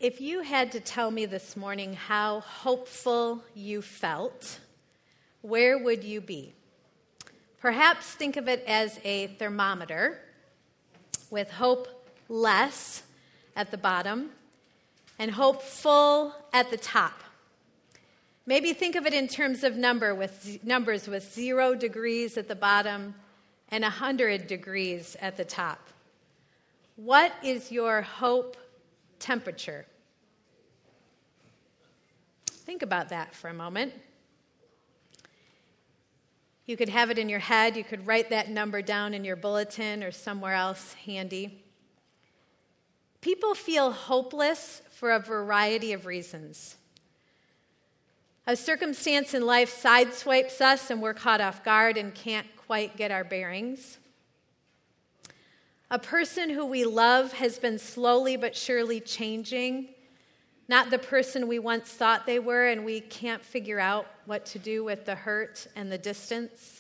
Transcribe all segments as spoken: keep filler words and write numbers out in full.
If you had to tell me this morning how hopeful you felt, where would you be? Perhaps think of it as a thermometer with hope less at the bottom and hope full at the top. Maybe think of it in terms of number with numbers with zero degrees at the bottom and one hundred degrees at the top. What is your hope temperature? Think about that for a moment. You could have it in your head. You could write that number down in your bulletin or somewhere else handy. People feel hopeless for a variety of reasons. A circumstance in life sideswipes us and we're caught off guard and can't quite get our bearings. A person who we love has been slowly but surely changing, not the person we once thought they were, and we can't figure out what to do with the hurt and the distance.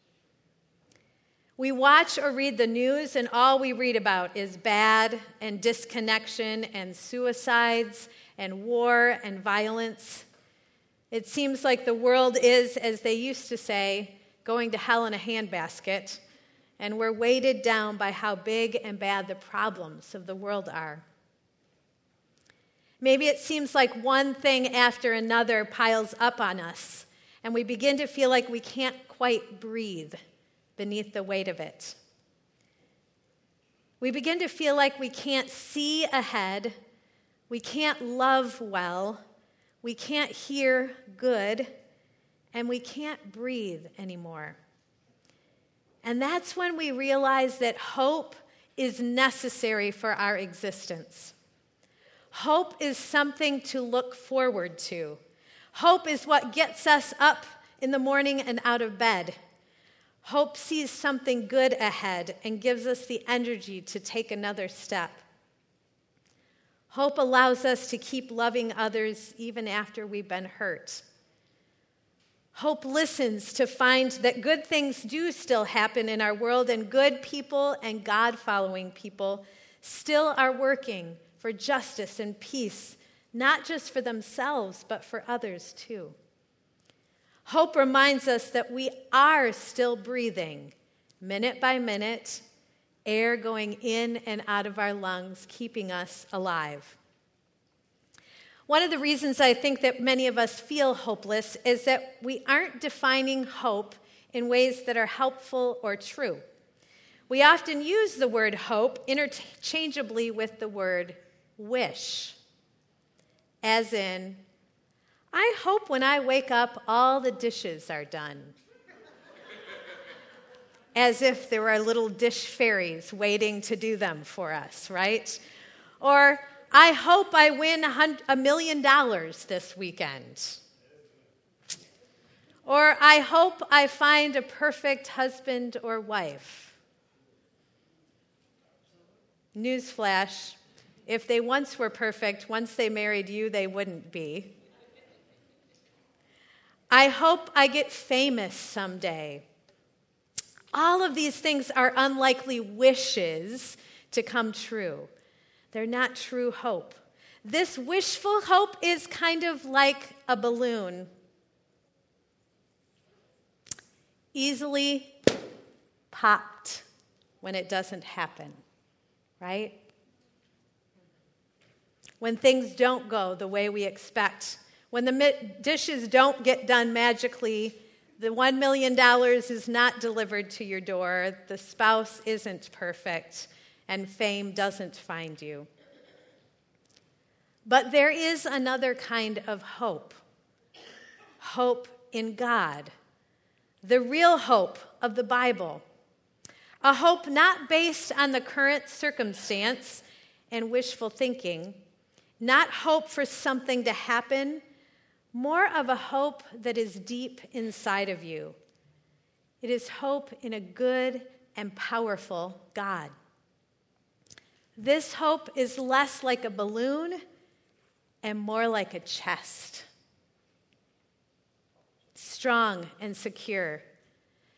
We watch or read the news, and all we read about is bad and disconnection and suicides and war and violence. It seems like the world is, as they used to say, going to hell in a handbasket, and we're weighted down by how big and bad the problems of the world are. Maybe it seems like one thing after another piles up on us, and we begin to feel like we can't quite breathe beneath the weight of it. We begin to feel like we can't see ahead, we can't love well, we can't hear good, and we can't breathe anymore. And that's when we realize that hope is necessary for our existence. Hope is something to look forward to. Hope is what gets us up in the morning and out of bed. Hope sees something good ahead and gives us the energy to take another step. Hope allows us to keep loving others even after we've been hurt. Hope listens to find that good things do still happen in our world, and good people and God-following people still are working for justice and peace, not just for themselves, but for others too. Hope reminds us that we are still breathing, minute by minute, air going in and out of our lungs, keeping us alive. One of the reasons I think that many of us feel hopeless is that we aren't defining hope in ways that are helpful or true. We often use the word hope interchangeably with the word wish, as in, I hope when I wake up all the dishes are done. As if there are little dish fairies waiting to do them for us, right? Or, I hope I win a million dollars this weekend. Or I hope I find a perfect husband or wife. Newsflash, if they once were perfect, once they married you, they wouldn't be. I hope I get famous someday. All of these things are unlikely wishes to come true. They're not true hope. This wishful hope is kind of like a balloon. Easily popped when it doesn't happen, right? When things don't go the way we expect, when the mi- dishes don't get done magically, the one million dollars is not delivered to your door, the spouse isn't perfect, and fame doesn't find you. But there is another kind of hope. Hope in God. The real hope of the Bible. A hope not based on the current circumstance and wishful thinking. Not hope for something to happen. More of a hope that is deep inside of you. It is hope in a good and powerful God. This hope is less like a balloon and more like a chest. Strong and secure.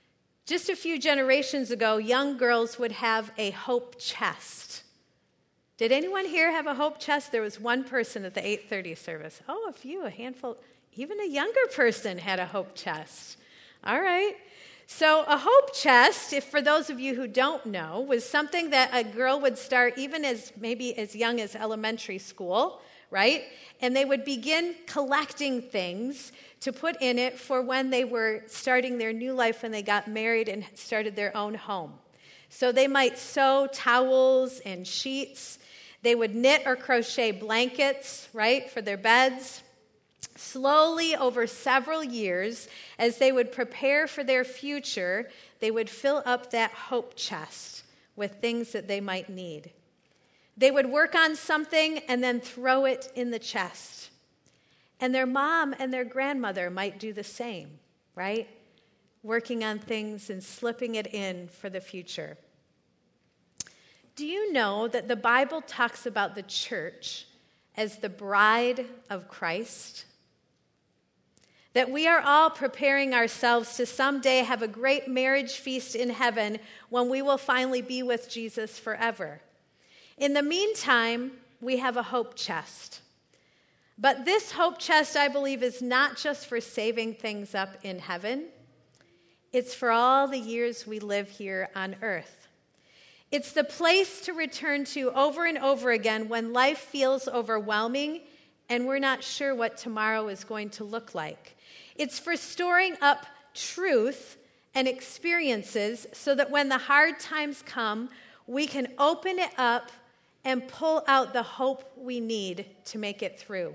Just a few generations ago, young girls would have a hope chest. Did anyone here have a hope chest? There was one person at the eight thirty service. Oh, a few, a handful. Even a younger person had a hope chest. All right. So a hope chest, if for those of you who don't know, was something that a girl would start even as maybe as young as elementary school, right? And they would begin collecting things to put in it for when they were starting their new life, when they got married and started their own home. So they might sew towels and sheets. They would knit or crochet blankets, right, for their beds. Slowly, over several years, as they would prepare for their future, they would fill up that hope chest with things that they might need. They would work on something and then throw it in the chest. And their mom and their grandmother might do the same, right? Working on things and slipping it in for the future. Do you know that the Bible talks about the church as the bride of Christ? That we are all preparing ourselves to someday have a great marriage feast in heaven when we will finally be with Jesus forever. In the meantime, we have a hope chest. But this hope chest, I believe, is not just for saving things up in heaven. It's for all the years we live here on earth. It's the place to return to over and over again when life feels overwhelming and we're not sure what tomorrow is going to look like. It's for storing up truth and experiences so that when the hard times come, we can open it up and pull out the hope we need to make it through.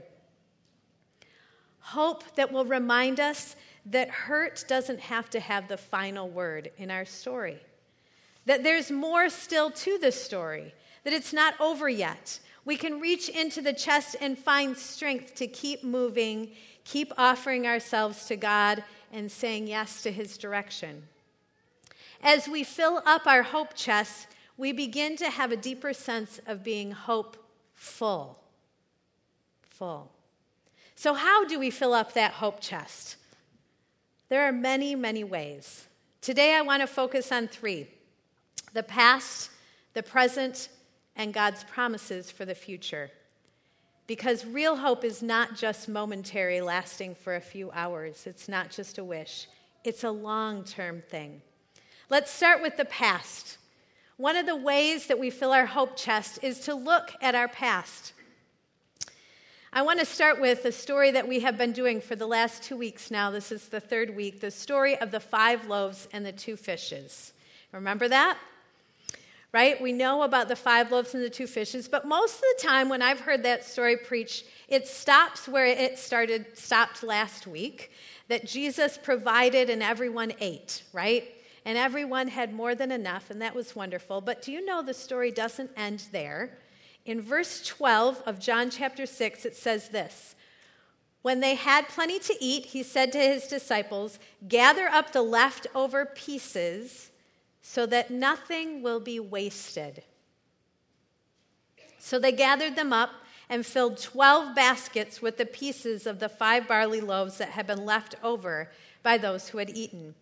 Hope that will remind us that hurt doesn't have to have the final word in our story. That there's more still to the story, that it's not over yet. We can reach into the chest and find strength to keep moving, keep offering ourselves to God and saying yes to his direction. As we fill up our hope chest, we begin to have a deeper sense of being hopeful. Full. So how do we fill up that hope chest? There are many, many ways. Today I want to focus on three: the past, the present, and God's promises for the future. Because real hope is not just momentary, lasting for a few hours. It's not just a wish. It's a long-term thing. Let's start with the past. One of the ways that we fill our hope chest is to look at our past. I want to start with a story that we have been doing for the last two weeks now. This is the third week, the story of the five loaves and the two fishes. Remember that? Right? We know about the five loaves and the two fishes, but most of the time when I've heard that story preached, it stops where it started, stopped last week, that Jesus provided and everyone ate, right? And everyone had more than enough, and that was wonderful. But do you know the story doesn't end there? In verse twelve of John chapter six, it says this: when they had plenty to eat, he said to his disciples, "Gather up the leftover pieces so that nothing will be wasted." So they gathered them up and filled twelve baskets with the pieces of the five barley loaves that had been left over by those who had eaten.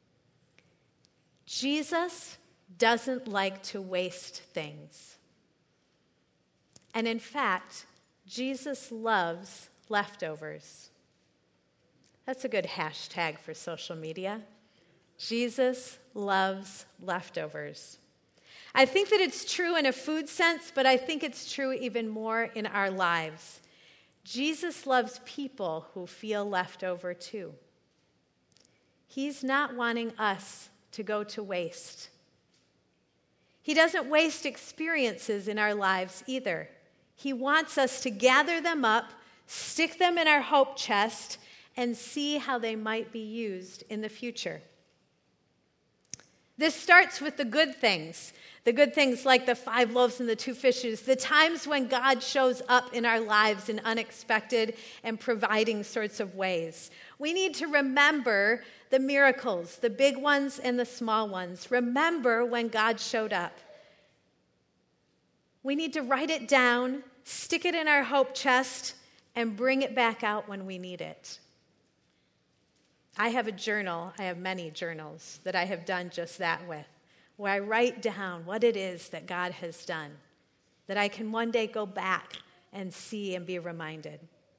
Jesus doesn't like to waste things. And in fact, Jesus loves leftovers. That's a good hashtag for social media. Jesus loves leftovers. I think that it's true in a food sense, but I think it's true even more in our lives. Jesus loves people who feel left over too. He's not wanting us to go to waste. He doesn't waste experiences in our lives either. He wants us to gather them up, stick them in our hope chest, and see how they might be used in the future. This starts with the good things. The good things like the five loaves and the two fishes, the times when God shows up in our lives in unexpected and providing sorts of ways. We need to remember the miracles, the big ones and the small ones. Remember when God showed up. We need to write it down, stick it in our hope chest, and bring it back out when we need it. I have a journal, I have many journals that I have done just that with, where I write down what it is that God has done. that I can one day go back and see and be reminded.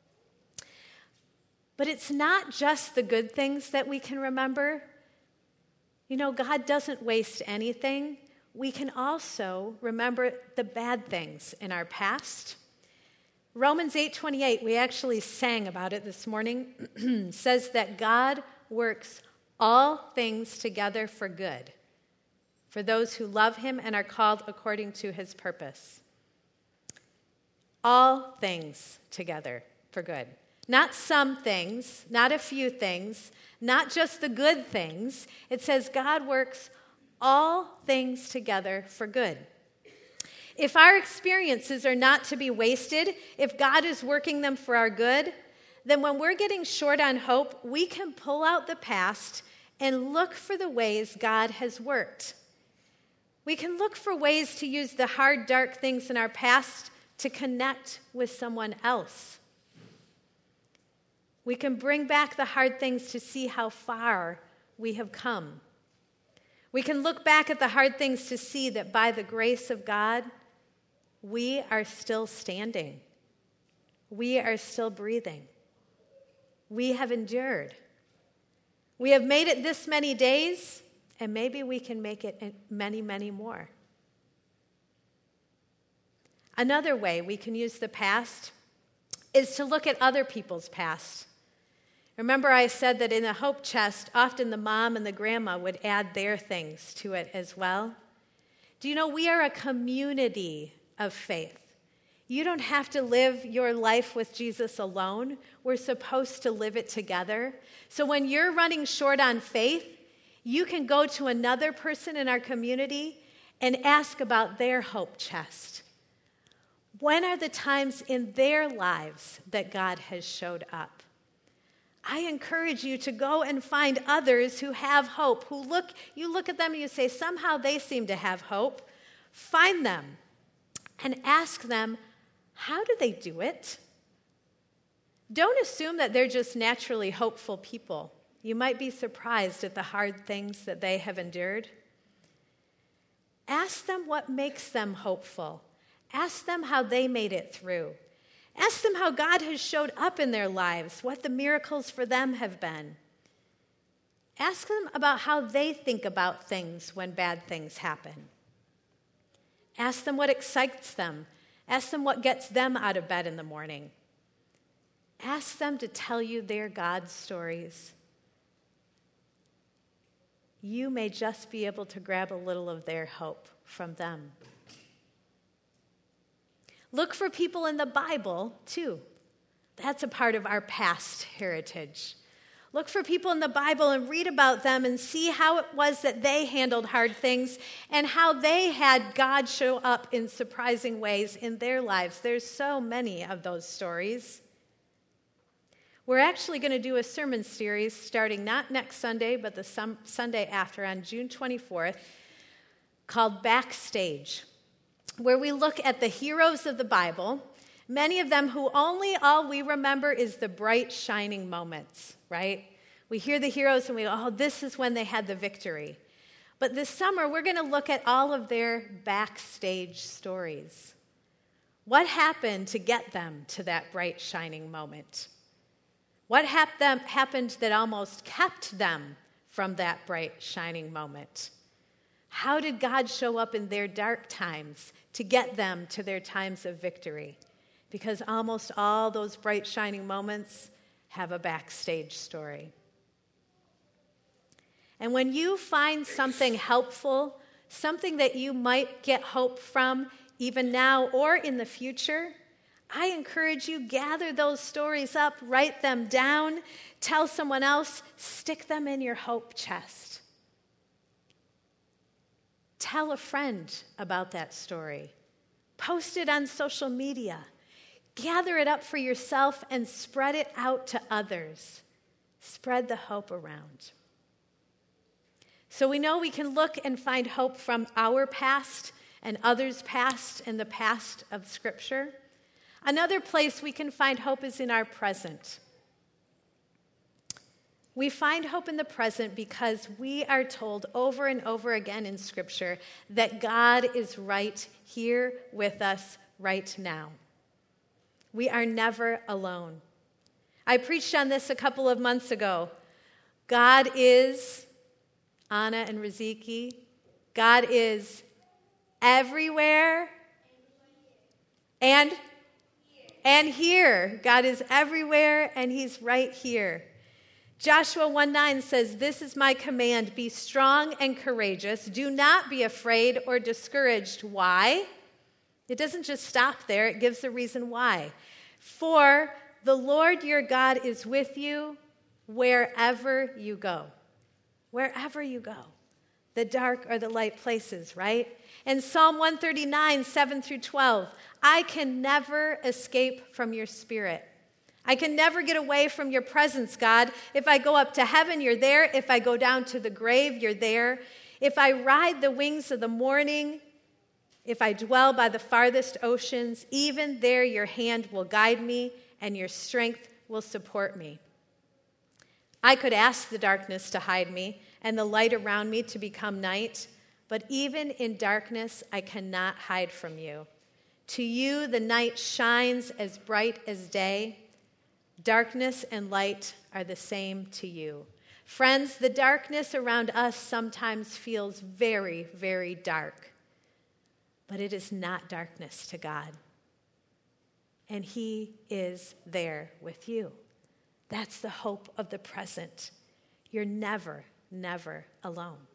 But it's not just the good things that we can remember. You know, God doesn't waste anything. We can also remember the bad things in our past. Romans eight twenty-eight, we actually sang about it this morning, says that God works all things together for good, for those who love him and are called according to his purpose. All things together for good. Not some things, not a few things, not just the good things. It says God works all things together for good. If our experiences are not to be wasted, if God is working them for our good, then when we're getting short on hope, we can pull out the past and look for the ways God has worked. We can look for ways to use the hard, dark things in our past to connect with someone else. We can bring back the hard things to see how far we have come. We can look back at the hard things to see that by the grace of God, we are still standing. We are still breathing. We have endured. We have made it this many days, and maybe we can make it many, many more. Another way we can use the past is to look at other people's past. Remember, I said that in the hope chest, often the mom and the grandma would add their things to it as well. Do you know we are a community of faith? You don't have to live your life with Jesus alone. We're supposed to live it together. So when you're running short on faith, you can go to another person in our community and ask about their hope chest. When are the times in their lives that God has showed up? I encourage you to go and find others who have hope, who look, you look at them and you say, somehow they seem to have hope. Find them and ask them, how do they do it? Don't assume that they're just naturally hopeful people. You might be surprised at the hard things that they have endured. Ask them what makes them hopeful. Ask them how they made it through. Ask them how God has showed up in their lives, what the miracles for them have been. Ask them about how they think about things when bad things happen. Ask them what excites them. Ask them what gets them out of bed in the morning. Ask them to tell you their God stories. You may just be able to grab a little of their hope from them. Look for people in the Bible, too. That's a part of our past heritage. Look for people in the Bible and read about them and see how it was that they handled hard things and how they had God show up in surprising ways in their lives. There's so many of those stories. We're actually going to do a sermon series starting not next Sunday, but the some, Sunday after on June twenty-fourth called Backstage, where we look at the heroes of the Bible, many of them who only all we remember is the bright, shining moments, right? We hear the heroes and we go, oh, this is when they had the victory. But this summer, we're going to look at all of their backstage stories. What happened to get them to that bright, shining moment? What hap- them, happened that almost kept them from that bright, shining moment? How did God show up in their dark times to get them to their times of victory? Because almost all those bright, shining moments have a backstage story. And when you find something helpful, something that you might get hope from even now or in the future, I encourage you, gather those stories up, write them down, tell someone else, stick them in your hope chest. Tell a friend about that story. Post it on social media. Gather it up for yourself and spread it out to others. Spread the hope around. So we know we can look and find hope from our past and others' past and the past of Scripture. Another place we can find hope is in our present. We find hope in the present because we are told over and over again in Scripture that God is right here with us right now. We are never alone. I preached on this a couple of months ago. God is, Anna and Riziki, God is everywhere and, and here. God is everywhere and he's right here. Joshua one nine says, "This is my command, be strong and courageous. Do not be afraid or discouraged." Why? It doesn't just stop there. It gives the reason why. "For the Lord your God is with you wherever you go." Wherever you go. The dark or the light places, right? And Psalm one thirty-nine, seven through twelve, "I can never escape from your spirit. I can never get away from your presence, God. If I go up to heaven, you're there. If I go down to the grave, you're there. If I ride the wings of the morning, if I dwell by the farthest oceans, even there your hand will guide me and your strength will support me. I could ask the darkness to hide me and the light around me to become night, but even in darkness I cannot hide from you. To you the night shines as bright as day. Darkness and light are the same to you." Friends, the darkness around us sometimes feels very, very dark, but it is not darkness to God. And he is there with you. That's the hope of the present. You're never, never alone.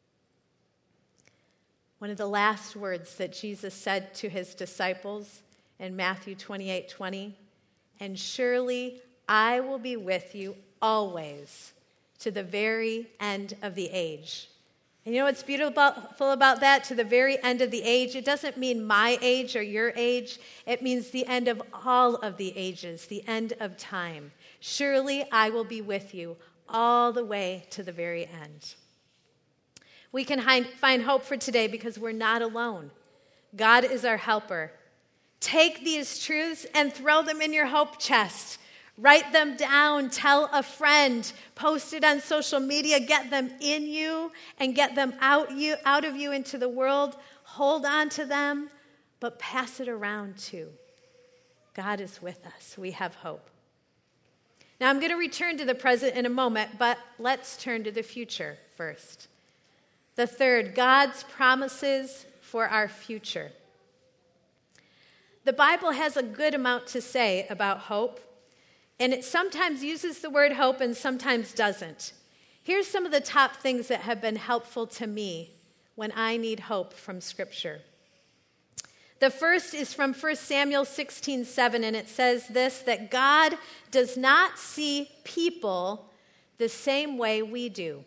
One of the last words that Jesus said to his disciples in Matthew twenty-eight twenty, "And surely I will be with you always to the very end of the age." And you know what's beautiful about that? To the very end of the age, it doesn't mean my age or your age. It means the end of all of the ages, the end of time. Surely I will be with you all the way to the very end. We can find hope for today because we're not alone. God is our helper. Take these truths and throw them in your hope chest. Write them down, tell a friend, post it on social media, get them in you and get them out you out of you into the world. Hold on to them, but pass it around too. God is with us. We have hope. Now I'm going to return to the present in a moment, but let's turn to the future first. The third, God's promises for our future. The Bible has a good amount to say about hope, and it sometimes uses the word hope and sometimes doesn't. Here's some of the top things that have been helpful to me when I need hope from Scripture. The first is from First Samuel sixteen seven, and it says this, that God does not see people the same way we do.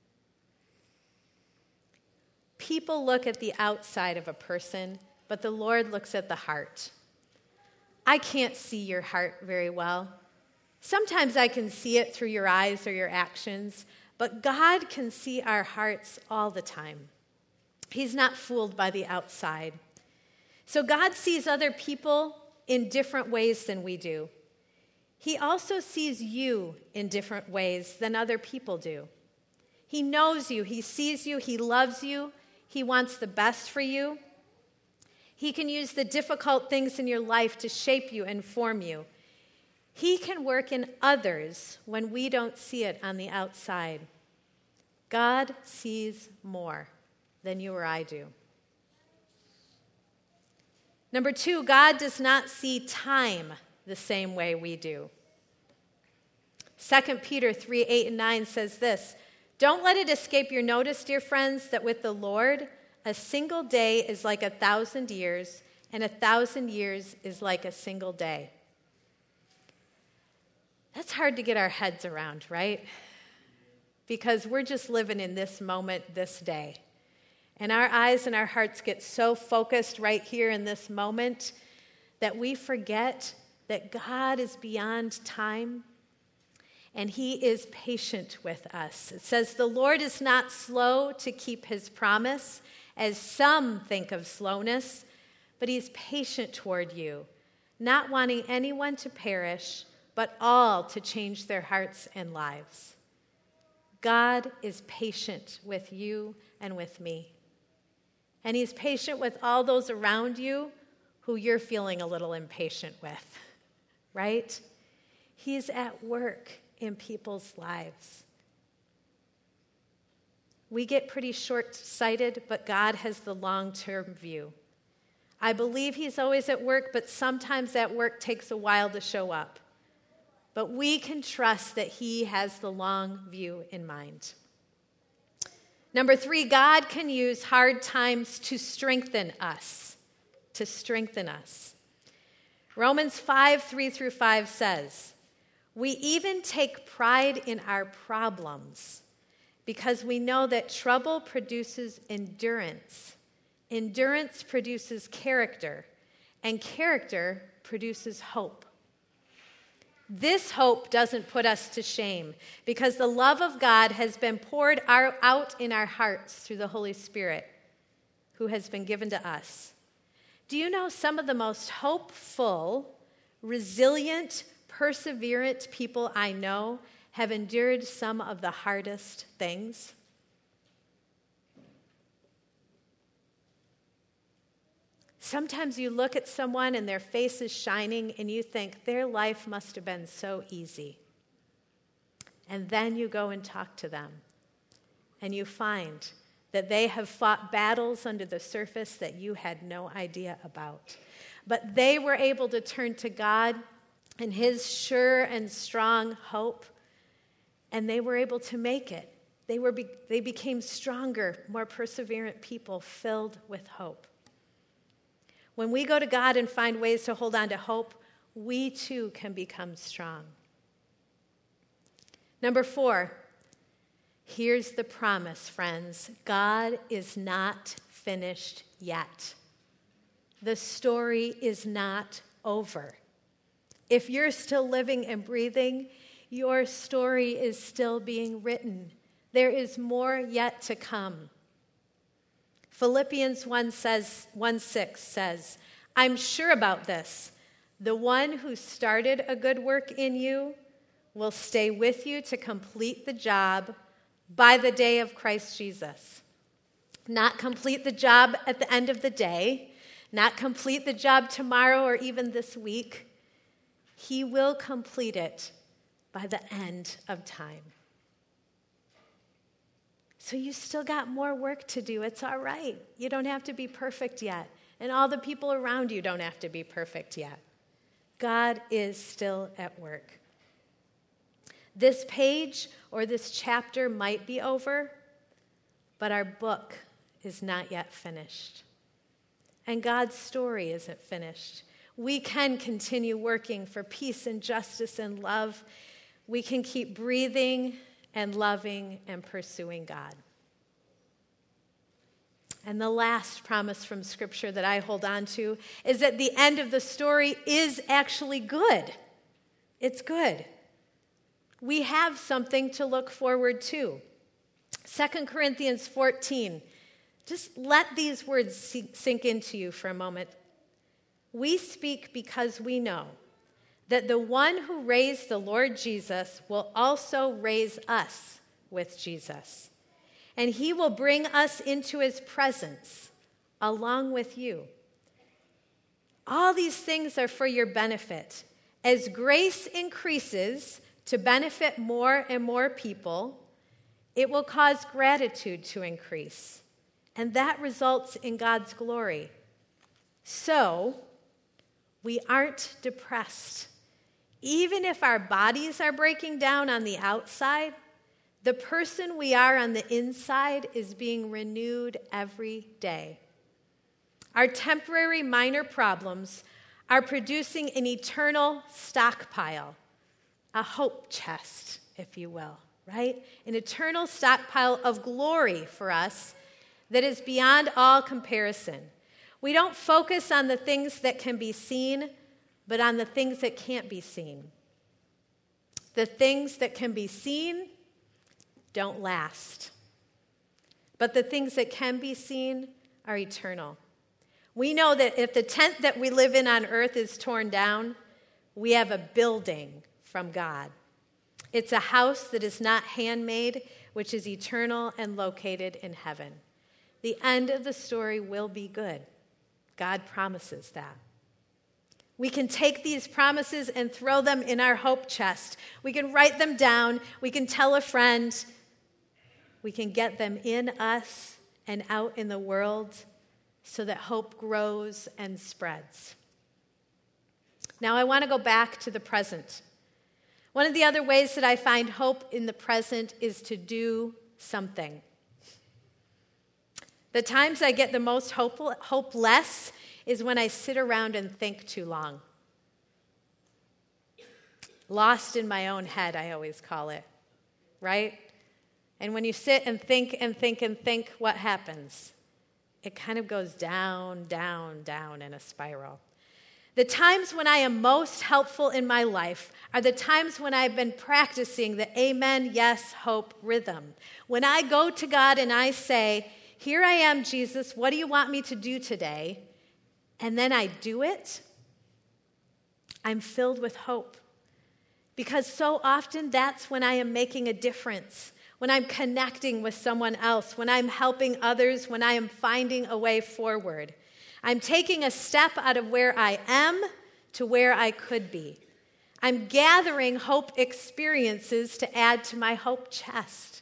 People look at the outside of a person, but the Lord looks at the heart. I can't see your heart very well. Sometimes I can see it through your eyes or your actions, but God can see our hearts all the time. He's not fooled by the outside. So God sees other people in different ways than we do. He also sees you in different ways than other people do. He knows you, he sees you, he loves you, he wants the best for you. He can use the difficult things in your life to shape you and form you. He can work in others when we don't see it on the outside. God sees more than you or I do. Number two, God does not see time the same way we do. Second Peter three, eight, and nine says this, "Don't let it escape your notice, dear friends, that with the Lord, a single day is like a thousand years, and a thousand years is like a single day." That's hard to get our heads around, right? Because we're just living in this moment, this day. And our eyes and our hearts get so focused right here in this moment that we forget that God is beyond time and he is patient with us. It says, "The Lord is not slow to keep his promise, as some think of slowness, but he's patient toward you, not wanting anyone to perish, but all to change their hearts and lives." God is patient with you and with me. And he's patient with all those around you who you're feeling a little impatient with, right? He's at work in people's lives. We get pretty short-sighted, but God has the long-term view. I believe he's always at work, but sometimes that work takes a while to show up. But we can trust that he has the long view in mind. Number three, God can use hard times to strengthen us, to strengthen us. Romans five, three through five says, "We even take pride in our problems because we know that trouble produces endurance. Endurance produces character, and character produces hope. This hope doesn't put us to shame because the love of God has been poured out in our hearts through the Holy Spirit who has been given to us." Do you know some of the most hopeful, resilient, perseverant people I know have endured some of the hardest things? Sometimes you look at someone and their face is shining and you think their life must have been so easy. And then you go and talk to them and you find that they have fought battles under the surface that you had no idea about. But they were able to turn to God and his sure and strong hope, and they were able to make it. They were be- they became stronger, more perseverant people filled with hope. When we go to God and find ways to hold on to hope, we too can become strong. Number four, here's the promise, friends. God is not finished yet. The story is not over. If you're still living and breathing, your story is still being written. There is more yet to come. Philippians one says, one six says, "I'm sure about this. The one who started a good work in you will stay with you to complete the job by the day of Christ Jesus." Not complete the job at the end of the day, not complete the job tomorrow or even this week. He will complete it by the end of time. So you still got more work to do. It's all right. You don't have to be perfect yet. And all the people around you don't have to be perfect yet. God is still at work. This page or this chapter might be over, but our book is not yet finished. And God's story isn't finished. We can continue working for peace and justice and love. We can keep breathing and loving and pursuing God. And the last promise from Scripture that I hold on to is that the end of the story is actually good. It's good. We have something to look forward to. Second Corinthians fourteen. Just let these words sink into you for a moment. "We speak because we know that the one who raised the Lord Jesus will also raise us with Jesus. And he will bring us into his presence along with you. All these things are for your benefit. As grace increases to benefit more and more people, it will cause gratitude to increase. And that results in God's glory. So, we aren't depressed. Even if our bodies are breaking down on the outside, the person we are on the inside is being renewed every day. Our temporary minor problems are producing an eternal stockpile, a hope chest, if you will, right? An eternal stockpile of glory for us that is beyond all comparison. We don't focus on the things that can be seen, but on the things that can't be seen. The things that can be seen don't last. But the things that can be seen are eternal. We know that if the tent that we live in on earth is torn down, we have a building from God. It's a house that is not handmade, which is eternal and located in heaven. The end of the story will be good. God promises that. We can take these promises and throw them in our hope chest. We can write them down. We can tell a friend. We can get them in us and out in the world so that hope grows and spreads. Now, I want to go back to the present. One of the other ways that I find hope in the present is to do something. The times I get the most hope- hopeless is when I sit around and think too long. Lost in my own head, I always call it, right? And when you sit and think and think and think, what happens? It kind of goes down, down, down in a spiral. The times when I am most helpful in my life are the times when I've been practicing the amen, yes, hope rhythm. When I go to God and I say, here I am, Jesus, what do you want me to do today? And then I do it, I'm filled with hope. Because so often that's when I am making a difference, when I'm connecting with someone else, when I'm helping others, when I am finding a way forward. I'm taking a step out of where I am to where I could be. I'm gathering hope experiences to add to my hope chest.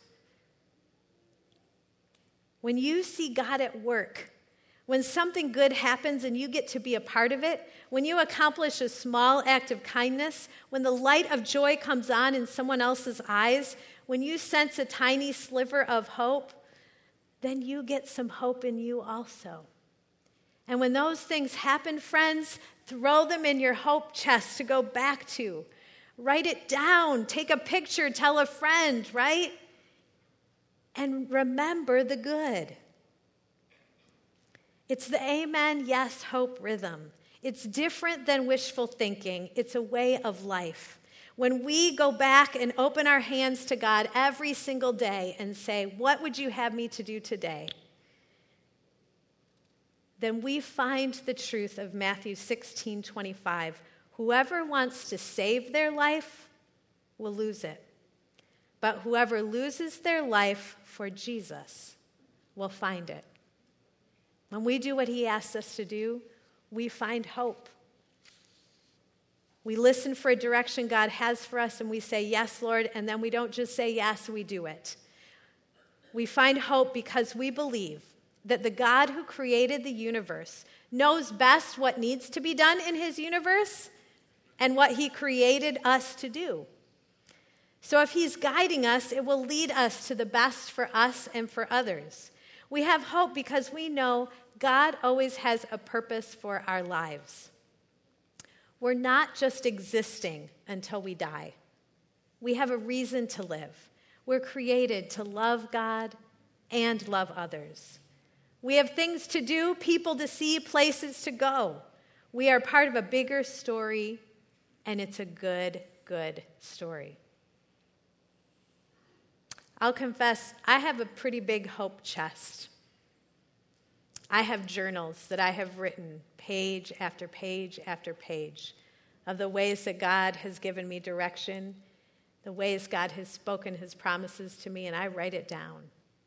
When you see God at work, when something good happens and you get to be a part of it, when you accomplish a small act of kindness, when the light of joy comes on in someone else's eyes, when you sense a tiny sliver of hope, then you get some hope in you also. And when those things happen, friends, throw them in your hope chest to go back to. Write it down. Take a picture. Tell a friend, right? And remember the good. It's the amen, yes, hope rhythm. It's different than wishful thinking. It's a way of life. When we go back and open our hands to God every single day and say, what would you have me to do today? Then we find the truth of Matthew sixteen twenty-five. Whoever wants to save their life will lose it. But whoever loses their life for Jesus will find it. When we do what he asks us to do, we find hope. We listen for a direction God has for us and we say, yes, Lord, and then we don't just say yes, we do it. We find hope because we believe that the God who created the universe knows best what needs to be done in his universe and what he created us to do. So if he's guiding us, it will lead us to the best for us and for others. We have hope because we know God always has a purpose for our lives. We're not just existing until we die. We have a reason to live. We're created to love God and love others. We have things to do, people to see, places to go. We are part of a bigger story, and it's a good, good story. I'll confess, I have a pretty big hope chest. I have journals that I have written page after page after page of the ways that God has given me direction, the ways God has spoken his promises to me, and I write it down.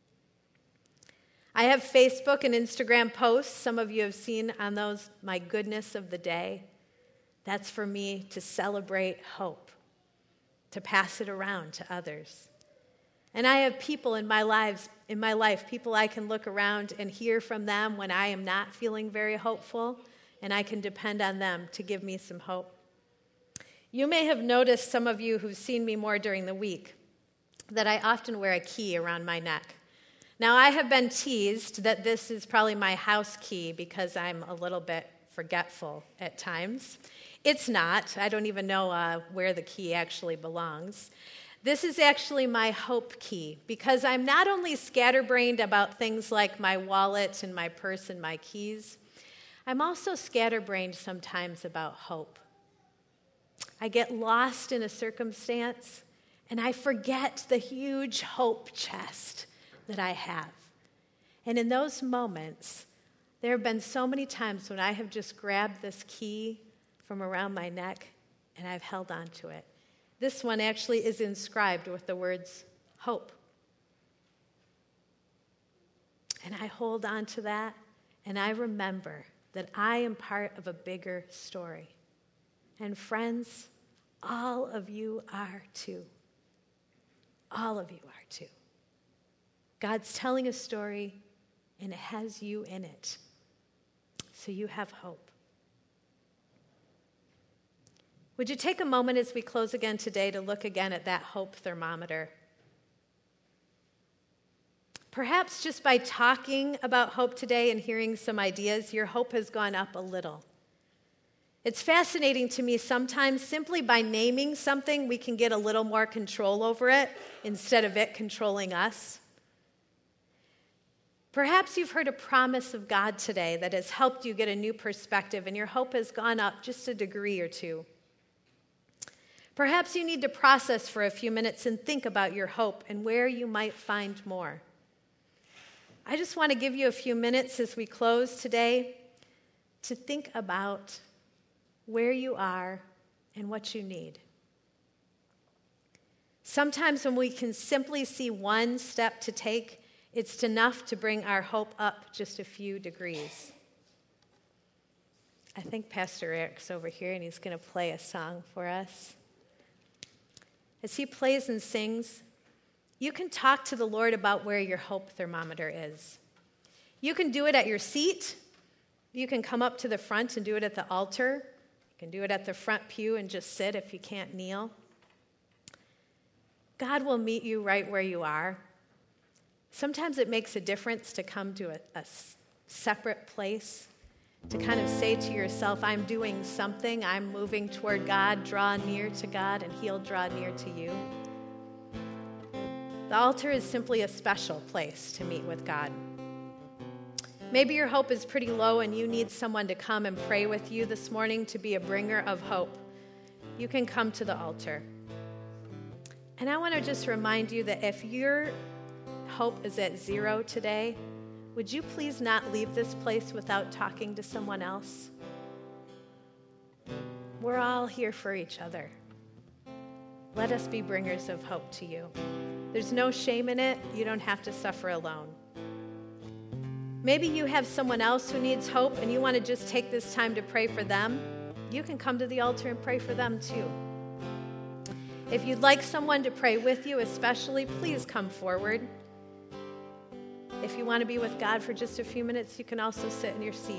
I have Facebook and Instagram posts. Some of you have seen on those my goodness of the day. That's for me to celebrate hope, to pass it around to others. And I have people in my lives, in my life, people I can look around and hear from them when I am not feeling very hopeful, and I can depend on them to give me some hope. You may have noticed, some of you who've seen me more during the week, that I often wear a key around my neck. Now, I have been teased that this is probably my house key because I'm a little bit forgetful at times. It's not. I don't even know uh, where the key actually belongs. This is actually my hope key because I'm not only scatterbrained about things like my wallet and my purse and my keys, I'm also scatterbrained sometimes about hope. I get lost in a circumstance and I forget the huge hope chest that I have. And in those moments, there have been so many times when I have just grabbed this key from around my neck and I've held on to it. This one actually is inscribed with the words, hope. And I hold on to that, and I remember that I am part of a bigger story. And friends, all of you are too. All of you are too. God's telling a story, and it has you in it. So you have hope. Would you take a moment as we close again today to look again at that hope thermometer? Perhaps just by talking about hope today and hearing some ideas, your hope has gone up a little. It's fascinating to me sometimes simply by naming something, we can get a little more control over it instead of it controlling us. Perhaps you've heard a promise of God today that has helped you get a new perspective and your hope has gone up just a degree or two. Perhaps you need to process for a few minutes and think about your hope and where you might find more. I just want to give you a few minutes as we close today to think about where you are and what you need. Sometimes when we can simply see one step to take, it's enough to bring our hope up just a few degrees. I think Pastor Eric's over here and he's going to play a song for us. As he plays and sings, you can talk to the Lord about where your hope thermometer is. You can do it at your seat. You can come up to the front and do it at the altar. You can do it at the front pew and just sit if you can't kneel. God will meet you right where you are. Sometimes it makes a difference to come to a, a separate place, to kind of say to yourself, I'm doing something, I'm moving toward God, draw near to God, and He'll draw near to you. The altar is simply a special place to meet with God. Maybe your hope is pretty low and you need someone to come and pray with you this morning to be a bringer of hope. You can come to the altar. And I want to just remind you that if your hope is at zero today, would you please not leave this place without talking to someone else? We're all here for each other. Let us be bringers of hope to you. There's no shame in it. You don't have to suffer alone. Maybe you have someone else who needs hope and you want to just take this time to pray for them. You can come to the altar and pray for them too. If you'd like someone to pray with you especially, please come forward. If you want to be with God for just a few minutes, you can also sit in your seat.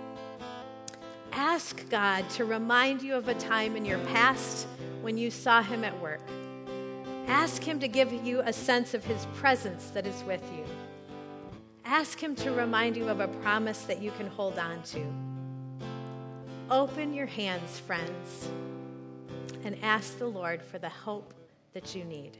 Ask God to remind you of a time in your past when you saw Him at work. Ask Him to give you a sense of His presence that is with you. Ask Him to remind you of a promise that you can hold on to. Open your hands, friends, and ask the Lord for the hope that you need.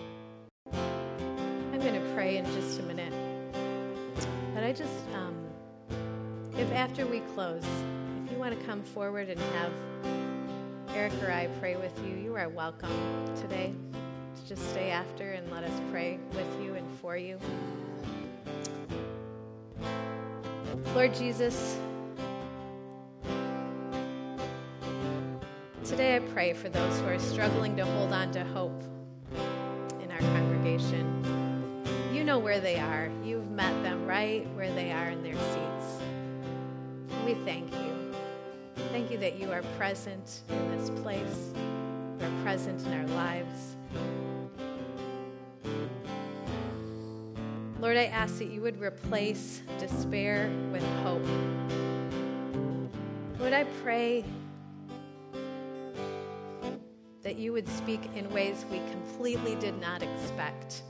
I'm going to pray in just a minute. But I just, um, if after we close, if you want to come forward and have Eric or I pray with you, you are welcome today to just stay after and let us pray with you and for you. Lord Jesus, today I pray for those who are struggling to hold on to hope in our congregation. You know where they are. You've met them right where they are in their seats. We thank you. Thank you that you are present in this place. You are present in our lives. Lord, I ask that you would replace despair with hope. Lord, I pray that you would speak in ways we completely did not expect.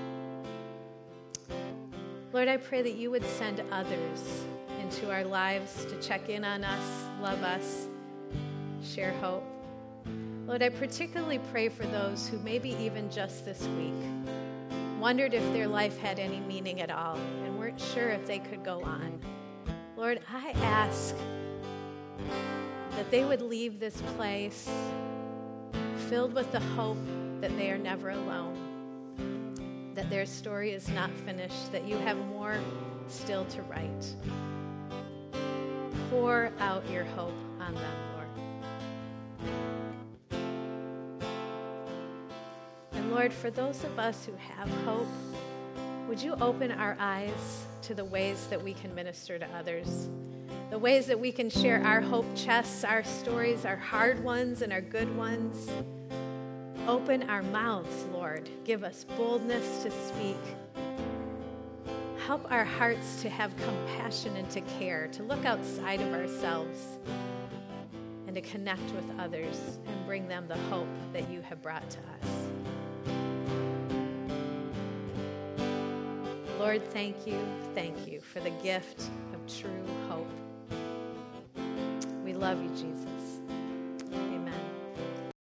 Lord, I pray that you would send others into our lives to check in on us, love us, share hope. Lord, I particularly pray for those who maybe even just this week wondered if their life had any meaning at all and weren't sure if they could go on. Lord, I ask that they would leave this place filled with the hope that they are never alone, that their story is not finished, that you have more still to write. Pour out your hope on them, Lord. Lord, for those of us who have hope, would you open our eyes to the ways that we can minister to others, the ways that we can share our hope chests, our stories, our hard ones and our good ones. Open our mouths, Lord. Give us boldness to speak. Help our hearts to have compassion and to care, to look outside of ourselves and to connect with others and bring them the hope that you have brought to us. Lord, thank you, thank you for the gift of true hope. We love you, Jesus.